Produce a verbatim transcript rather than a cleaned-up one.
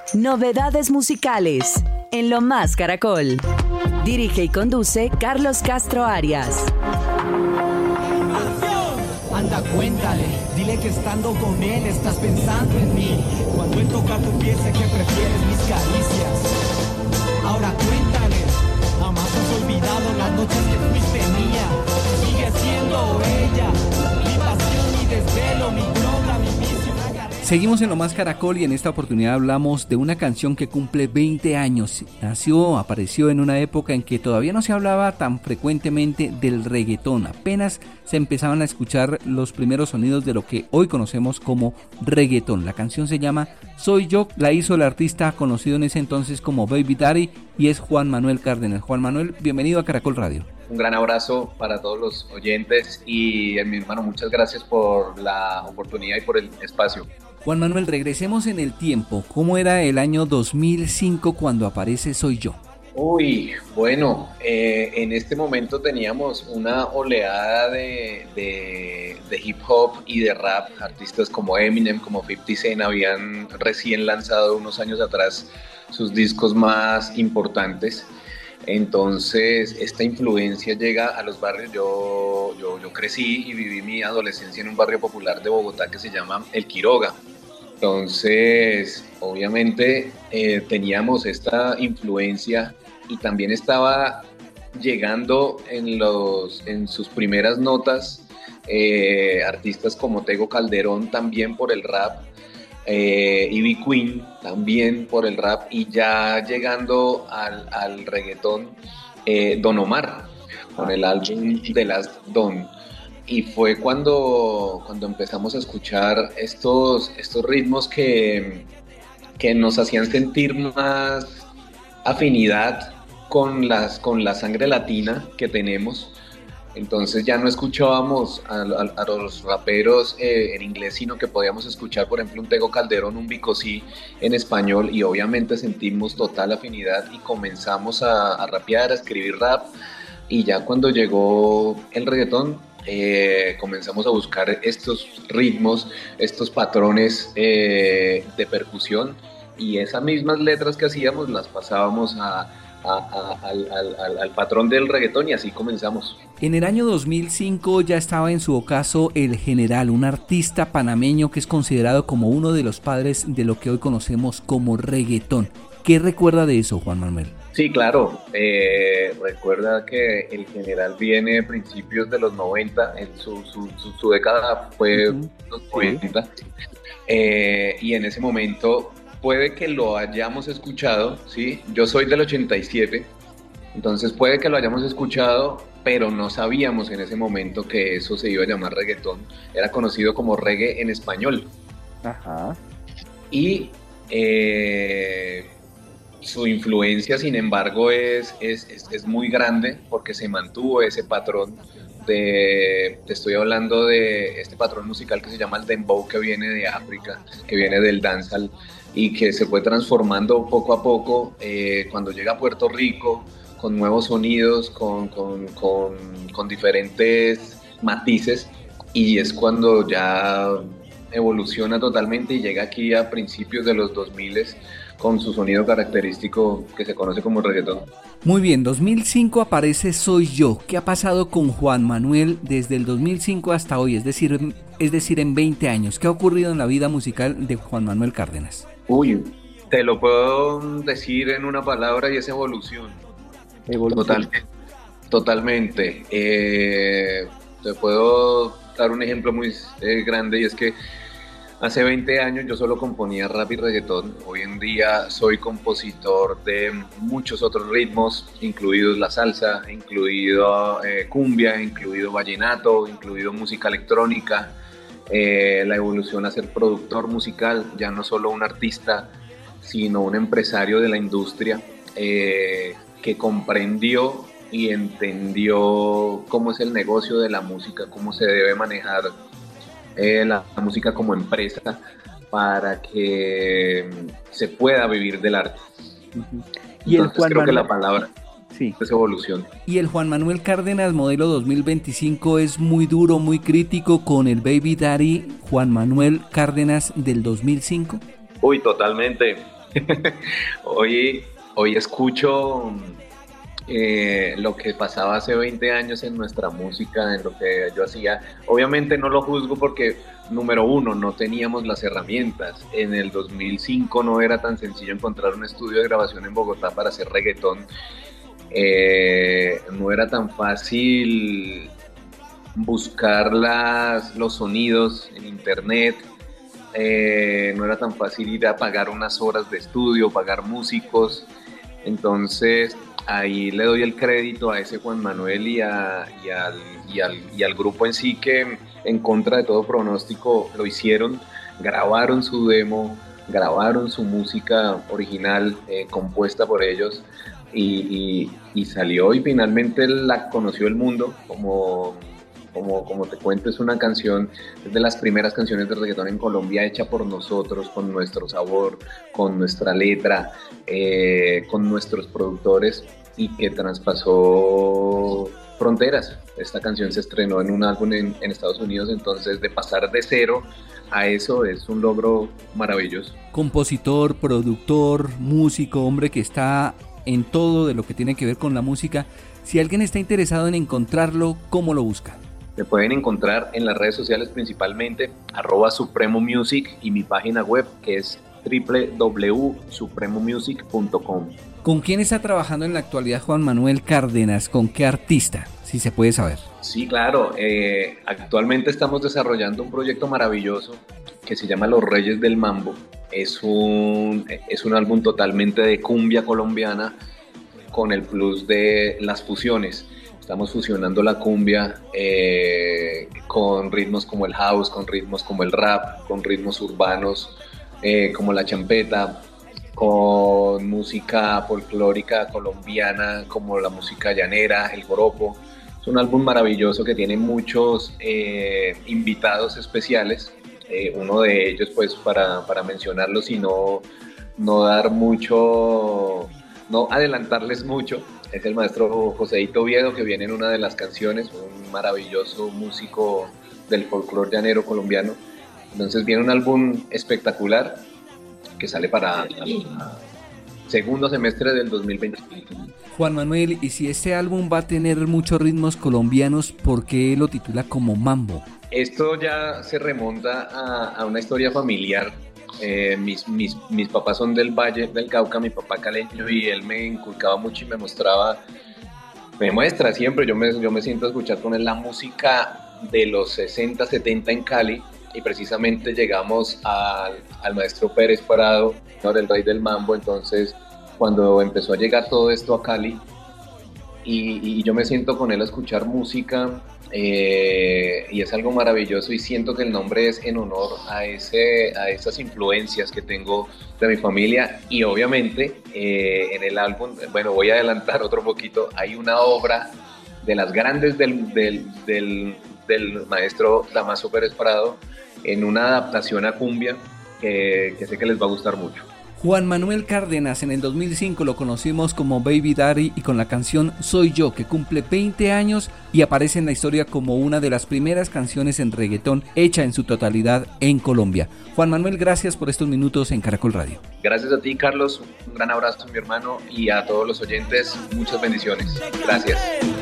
Novedades musicales en Lo Más Caracol. Dirige y conduce Carlos Castro Arias. Anda, cuéntale, dile que estando con él estás pensando en mí. Cuando él toca tu piel sé que prefieres mis caricias. Ahora cuéntale, jamás has olvidado las noches que fuiste mía. Sigue siendo ella, mi pasión, mi desvelo, mi droga, mi vicio, una carrera. Seguimos en Lo Más Caracol y en esta oportunidad hablamos de una canción que cumple veinte años. Nació, apareció en una época en que todavía no se hablaba tan frecuentemente del reggaetón. Apenas se empezaban a escuchar los primeros sonidos de lo que hoy conocemos como reggaetón. La canción se llama Soy Yo, la hizo el artista conocido en ese entonces como Baby Daddy y es Juan Manuel Cárdenas. Juan Manuel, bienvenido a Caracol Radio. Un gran abrazo para todos los oyentes y mi hermano, muchas gracias por la oportunidad y por el espacio. Juan Manuel, regresemos en el tiempo. ¿Cómo era el año dos mil cinco cuando aparece Soy Yo? Uy, bueno, eh, en este momento teníamos una oleada de, de, de hip hop y de rap. Artistas como Eminem, como fifty Cent habían recién lanzado unos años atrás sus discos más importantes. Entonces esta influencia llega a los barrios. Yo, yo, yo crecí y viví mi adolescencia en un barrio popular de Bogotá que se llama El Quiroga. Entonces obviamente eh, teníamos esta influencia y también estaba llegando en, los, en sus primeras notas eh, artistas como Tego Calderón también por el rap, eh, Ivy Queen también por el rap y ya llegando al, al reggaetón, eh, Don Omar con el álbum The Last Don. Y fue cuando, cuando empezamos a escuchar estos, estos ritmos que, que nos hacían sentir más afinidad con, las, con la sangre latina que tenemos. Entonces ya no escuchábamos a, a, a los raperos eh, en inglés, sino que podíamos escuchar, por ejemplo, un Tego Calderón, un Vico C en español, y obviamente sentimos total afinidad y comenzamos a, a rapear, a escribir rap. Y ya cuando llegó el reggaetón, eh, comenzamos a buscar estos ritmos, estos patrones eh, de percusión, y esas mismas letras que hacíamos las pasábamos a A, a, al, al, al patrón del reggaetón y así comenzamos. En el año dos mil cinco ya estaba en su ocaso El General, un artista panameño que es considerado como uno de los padres de lo que hoy conocemos como reggaetón. ¿Qué recuerda de eso, Juan Manuel? Sí, claro, eh, recuerda que El General viene a principios de los noventa, en su, su, su, su década fue uh-huh. los noventa, sí. eh, y en ese momento puede que lo hayamos escuchado, ¿sí? Yo soy del ochenta y siete, entonces puede que lo hayamos escuchado, pero no sabíamos en ese momento que eso se iba a llamar reggaetón. Era conocido como reggae en español. Ajá. Y eh, su influencia, sin embargo, es, es, es, es muy grande porque se mantuvo ese patrón. De, te estoy hablando de este patrón musical que se llama el dembow, que viene de África, que viene del dancehall y que se fue transformando poco a poco eh, cuando llega a Puerto Rico con nuevos sonidos, con, con, con, con diferentes matices, y es cuando ya evoluciona totalmente y llega aquí a principios de los dos mil con su sonido característico que se conoce como reggaetón. Muy bien, dos mil cinco aparece Soy Yo. ¿Qué ha pasado con Juan Manuel desde el dos mil cinco hasta hoy? Es decir, es decir, en veinte años. ¿Qué ha ocurrido en la vida musical de Juan Manuel Cárdenas? Uy, te lo puedo decir en una palabra y es evolución. Evolución. Totalmente. Totalmente. Eh, te puedo dar un ejemplo muy eh, grande, y es que hace veinte años yo solo componía rap y reggaetón. Hoy en día soy compositor de muchos otros ritmos, incluidos la salsa, incluido eh, cumbia, incluido vallenato, incluido música electrónica. Eh, la evolución a ser productor musical, ya no solo un artista, sino un empresario de la industria eh, que comprendió y entendió cómo es el negocio de la música, cómo se debe manejar Eh, la, la música como empresa para que se pueda vivir del arte. Uh-huh. Y el Entonces Juan creo Manuel... que la palabra sí. es evolución. Y el Juan Manuel Cárdenas modelo dos mil veinticinco es muy duro, muy crítico con el Baby Daddy Juan Manuel Cárdenas del dos mil cinco. Uy, totalmente. Hoy, hoy escucho eh, lo que pasaba hace veinte años en nuestra música, en lo que yo hacía. Obviamente no lo juzgo porque, número uno, no teníamos las herramientas. En el dos mil cinco no era tan sencillo encontrar un estudio de grabación en Bogotá para hacer reggaetón. Eh, no era tan fácil buscar las, los sonidos en internet. Eh, no era tan fácil ir a pagar unas horas de estudio, pagar músicos. Entonces ahí le doy el crédito a ese Juan Manuel y, a, y, al, y, al, y al grupo en sí, que en contra de todo pronóstico lo hicieron, grabaron su demo, grabaron su música original eh, compuesta por ellos y, y, y salió, y finalmente la conoció el mundo. Como Como, como te cuento, es una canción, es de las primeras canciones de reggaetón en Colombia hecha por nosotros, con nuestro sabor, con nuestra letra, eh, con nuestros productores, y que traspasó fronteras. Esta canción se estrenó en un álbum en, en Estados Unidos, entonces de pasar de cero a eso es un logro maravilloso. Compositor, productor, músico, hombre que está en todo de lo que tiene que ver con la música. Si alguien está interesado en encontrarlo, ¿cómo lo busca? Me pueden encontrar en las redes sociales, principalmente arroba Supremo Music, y mi página web, que es doble u doble u doble u punto supremo music punto com. ¿Con quién está trabajando en la actualidad Juan Manuel Cárdenas? ¿Con qué artista? Si se puede saber. Sí, claro. Eh, actualmente estamos desarrollando un proyecto maravilloso que se llama Los Reyes del Mambo. Es un, es un álbum totalmente de cumbia colombiana, con el plus de las fusiones. Estamos fusionando la cumbia eh, con ritmos como el house, con ritmos como el rap, con ritmos urbanos eh, como la champeta, con música folclórica colombiana como la música llanera, el joropo. Es un álbum maravilloso que tiene muchos eh, invitados especiales. Eh, uno de ellos, pues para, para mencionarlos y no, no dar mucho, no adelantarles mucho, es el maestro Joséito Oviedo, que viene en una de las canciones, un maravilloso músico del folclore llanero colombiano. Entonces viene un álbum espectacular que sale para el segundo semestre del dos mil veinticinco. Juan Manuel, y si este álbum va a tener muchos ritmos colombianos, ¿por qué lo titula como Mambo? Esto ya se remonta a, a una historia familiar. Eh, mis, mis, mis papás son del Valle del Cauca, mi papá caleño, y él me inculcaba mucho y me mostraba, me muestra siempre, yo me, yo me siento a escuchar con él la música de los sesenta, setenta en Cali, y precisamente llegamos al, al maestro Pérez Parado, ¿no?, el rey del mambo. Entonces cuando empezó a llegar todo esto a Cali, y, y yo me siento con él a escuchar música, Eh, y es algo maravilloso, y siento que el nombre es en honor a, ese, a esas influencias que tengo de mi familia. Y obviamente eh, en el álbum, bueno, voy a adelantar otro poquito, hay una obra de las grandes del, del, del, del maestro Damaso Pérez Parado en una adaptación a cumbia que, que sé que les va a gustar mucho. Juan Manuel Cárdenas, en el dos mil cinco lo conocimos como Baby Daddy y con la canción Soy Yo, que cumple veinte años y aparece en la historia como una de las primeras canciones en reggaetón hecha en su totalidad en Colombia. Juan Manuel, gracias por estos minutos en Caracol Radio. Gracias a ti, Carlos, un gran abrazo, mi hermano, y a todos los oyentes, muchas bendiciones. Gracias.